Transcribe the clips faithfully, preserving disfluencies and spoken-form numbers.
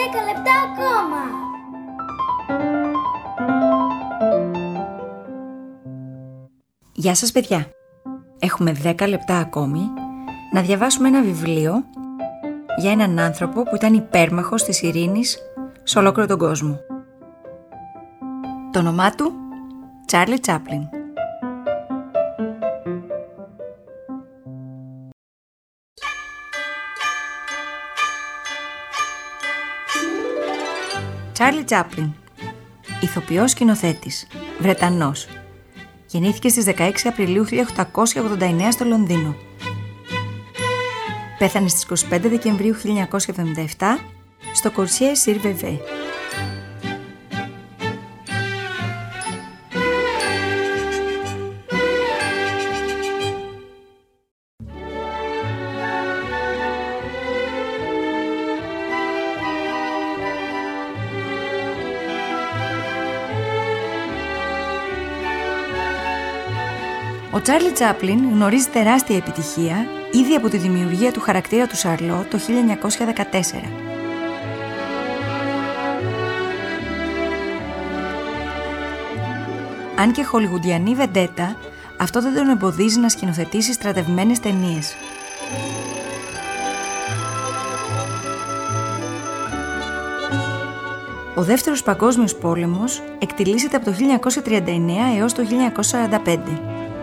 δέκα λεπτά ακόμα. Γεια σας παιδιά. Έχουμε δέκα λεπτά ακόμη να διαβάσουμε ένα βιβλίο για έναν άνθρωπο που ήταν υπέρμαχος της ειρήνης σε ολόκληρο τον κόσμο. Το όνομά του Τσάρλι Τσάπλιν. Τσάρλι Τσάπλιν, ηθοποιός σκηνοθέτης, Βρετανός. Γεννήθηκε στις δεκαέξι Απριλίου χίλια οκτακόσια ογδόντα εννέα στο Λονδίνο. Πέθανε στις είκοσι πέντε Δεκεμβρίου χίλια εννιακόσια εβδομήντα επτά στο Κορσιέ-συρ-Βεβέ. Ο Τσάρλι Τσάπλιν γνωρίζει τεράστια επιτυχία ήδη από τη δημιουργία του χαρακτήρα του Σαρλό το χίλια εννιακόσια δεκατέσσερα. Αν και χολιγουντιανή βεντέτα, αυτό δεν τον εμποδίζει να σκηνοθετήσει στρατευμένες ταινίες. Ο Δεύτερος Παγκόσμιος Πόλεμος εκτιλήσεται από το χίλια εννιακόσια τριάντα εννέα έως το χίλια εννιακόσια σαράντα πέντε.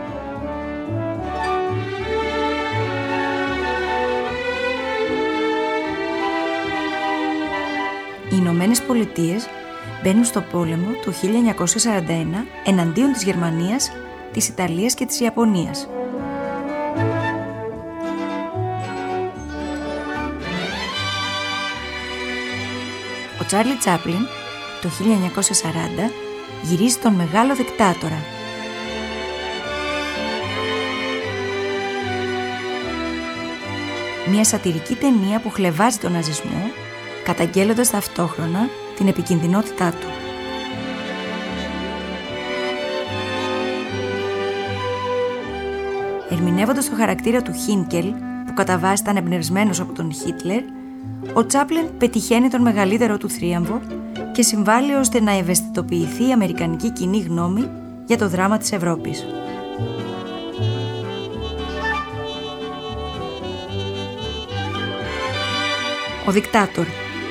Οι Ηνωμένες Πολιτείες μπαίνουν στο πόλεμο το χίλια εννιακόσια σαράντα ένα εναντίον της Γερμανίας, της Ιταλίας και της Ιαπωνίας. Ο Τσάρλι Τσάπλιν το χίλια εννιακόσια σαράντα γυρίζει τον Μεγάλο Δικτάτορα. Μια σατιρική ταινία που χλευάζει τον ναζισμό, καταγγέλλοντας ταυτόχρονα την επικινδυνότητά του. Ερμηνεύοντας το χαρακτήρα του Χίνκελ, που κατά βάση ήταν εμπνευσμένος από τον Χίτλερ, ο Τσάπλιν πετυχαίνει τον μεγαλύτερο του θρίαμβο και συμβάλλει ώστε να ευαισθητοποιηθεί η αμερικανική κοινή γνώμη για το δράμα της Ευρώπης. Ο Δικτάτορ.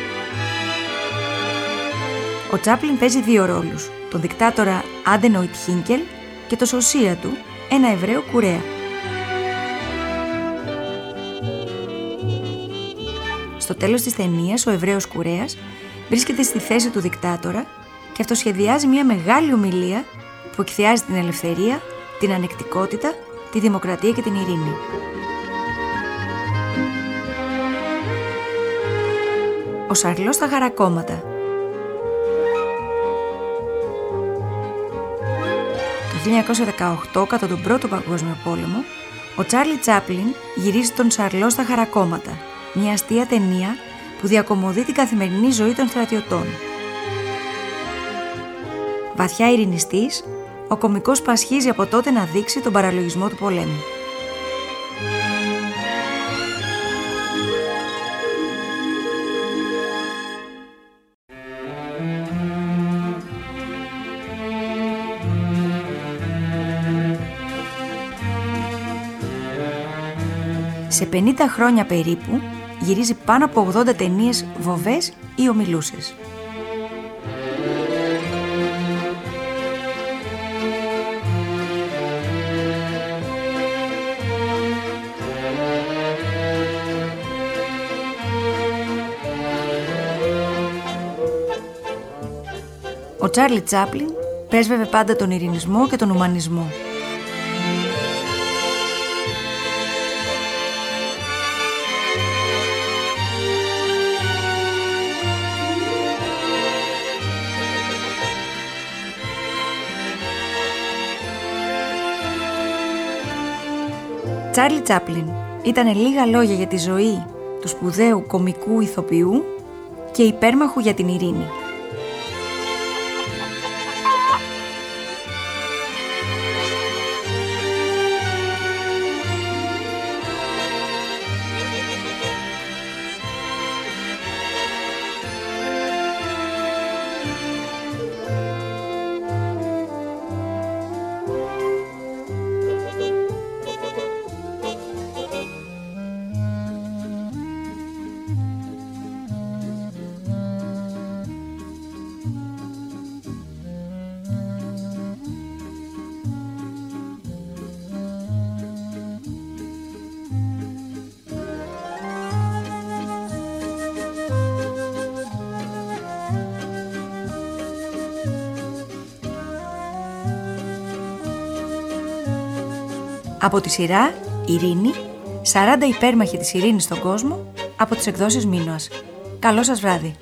Ο Τσάπλιν παίζει δύο ρόλους, τον δικτάτορα Άντενοιτ Χίνκελ και το σωσία του, ένα Εβραίο κουρέα. Στο τέλος της ταινίας, ο Εβραίος κουρέας βρίσκεται στη θέση του δικτάτορα και αυτοσχεδιάζει μια μεγάλη ομιλία που εκθιάζει την ελευθερία, την ανεκτικότητα, τη δημοκρατία και την ειρήνη. Ο Σαρλός στα χαρακόμματα. Το χίλια εννιακόσια δεκαοκτώ, κατά τον Πρώτο Παγκόσμιο Πόλεμο, ο Τσάρλι Τσάπλιν γυρίζει τον Σαρλό στα χαρακόμματα, μια αστεία ταινία που διακομωδεί την καθημερινή ζωή των στρατιωτών. Βαθιά ειρηνιστής, ο κωμικός πασχίζει από τότε να δείξει τον παραλογισμό του πολέμου. Σε πενήντα χρόνια περίπου γυρίζει πάνω από ογδόντα ταινίες βοβές ή ομιλούσες. Ο Τσάρλι Τσάπλιν πρέσβευε πάντα τον ειρηνισμό και τον ουμανισμό. Τσάρλι Τσάπλιν ήταν λίγα λόγια για τη ζωή του σπουδαίου κωμικού ηθοποιού και υπέρμαχου για την ειρήνη. Από τη σειρά Ειρήνη, σαράντα υπέρμαχοι της ειρήνης στον κόσμο, από τις εκδόσεις Μίνωας. Καλό σας βράδυ.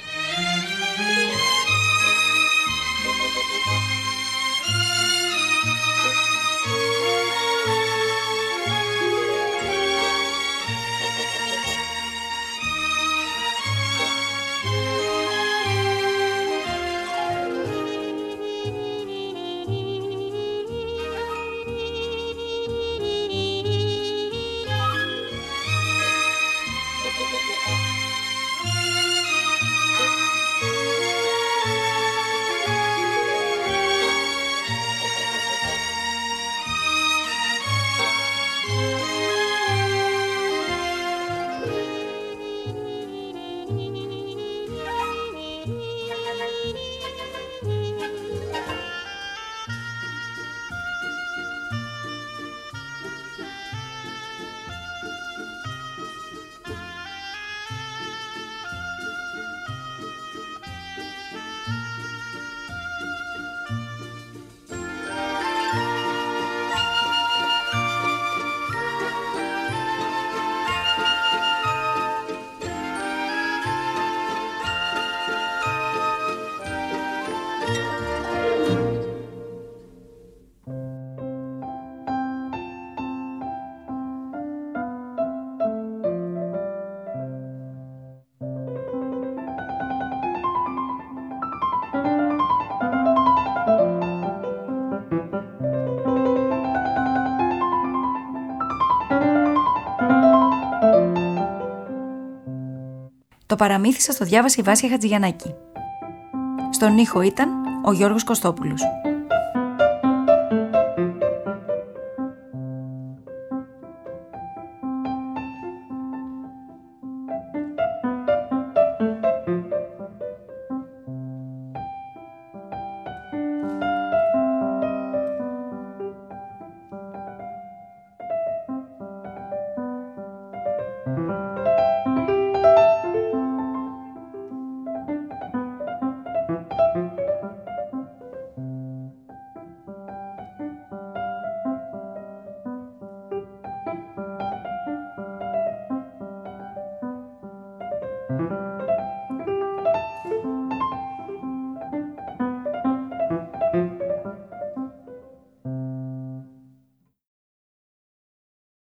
Το παραμύθι σας το διάβασε η Βάσια Χατζηγιαννάκη. Στον ήχο ήταν ο Γιώργος Κωστόπουλος.